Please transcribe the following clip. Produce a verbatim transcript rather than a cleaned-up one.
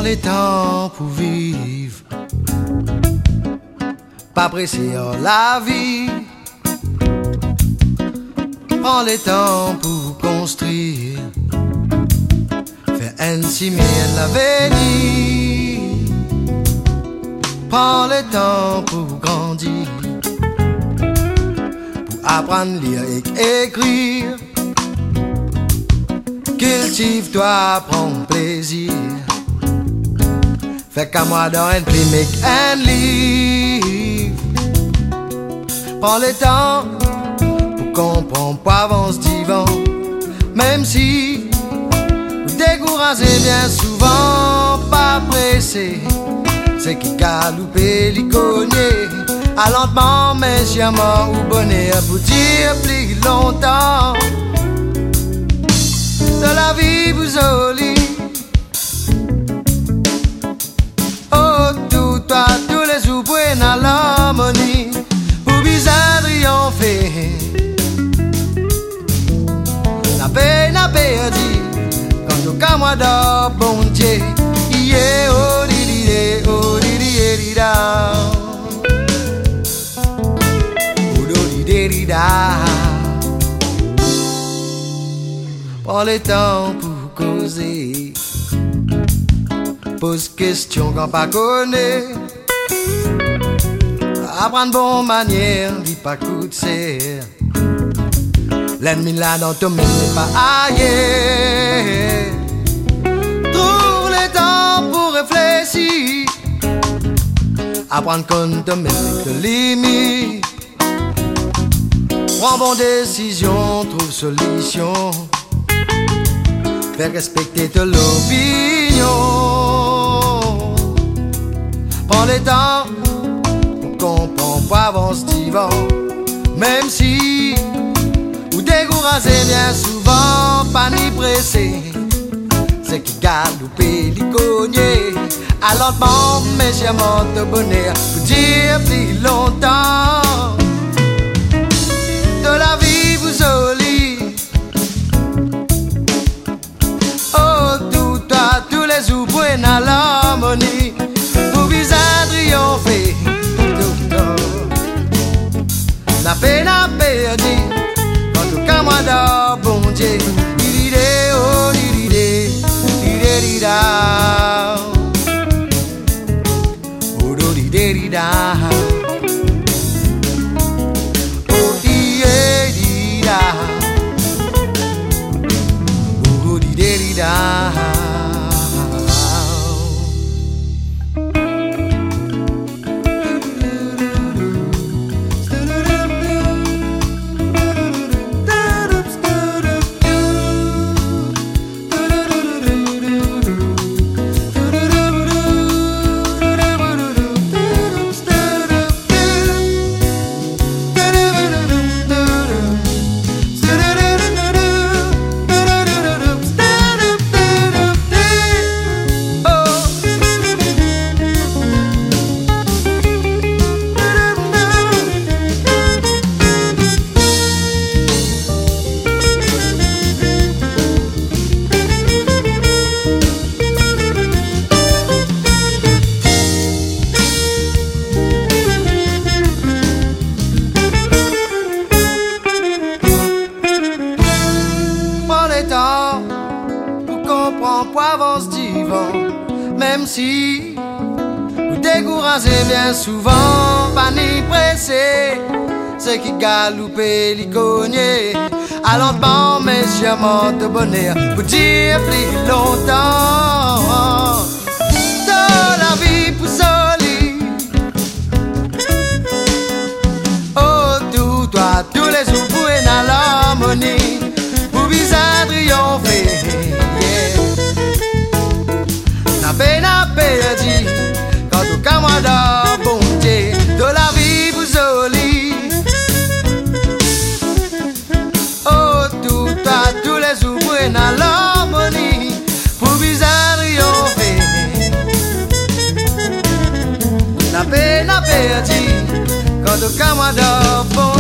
les temps pour vivre, pas pressé en la vie. Prends les temps pour construire, faire ainsi mieux l'avenir. Prends le temps pour grandir, pour apprendre à lire et écrire. Cultive-toi, prends plaisir. Fais qu'à moi dans un pli, make un livre. Prends le temps pour comprendre, pour avancer divan. Même si vous découragez bien souvent, pas pressé. C'est qui galoupé, li cogné. À lentement, mais sciemment ou bonheur pour dire plus longtemps. De la vie vous jolie. Oh, tout toi, tous les jours, pour dans l'harmonie. Pour bizarre triompher. La peine a perdu. Quand au cas moi d'or, bon Dieu. Yeah, oh, di di di, oh, di di di da. Oh, di di di da. Prends le temps pour causer. Pose question quand pas connaît. Apprendre bonne manière, dis pas coup de serre. L'ennemi là dans ton monde n'est pas ailleurs. Trouve le temps pour réfléchir. Apprendre qu'on te met de limites. Prends bonne décision, trouve solution. Faire respecter de l'opinion. Prends le temps pour comprendre, pour avancer divan. Même si vous découragez bien souvent, pas ni pressé. C'est qui galoupé, li cogné. À lentement, mais sciemment de bonheur pour dire plus longtemps. De la vie vous jolie. Tous les jours pour dans l'harmonie. Pour bizarre triompher. La peine a perdu. En tout cas moi d'or, bon Dieu. Di di oh di di di di di da. Oh di di di da. Oh di di da. Oh di di da. Pour avancer divan. Même si vous découragez bien souvent, pas ni pressé. C'est qui galoupé, li cogné. À lentement, mais sciemment de bonheur pour dire plus longtemps. De la vie pour solide. Oh, tout toi, tous les jours pour dans l'harmonie. Pour bizarre triompher. La peine a perdu. Quand au cas moi d'or, bon Dieu. De la vie vous jolie. Oh, tout toi, tous les jours pour dans l'harmonie. Pour bizarre triompher. La peine a perdu. Quand au cas moi d'or, bon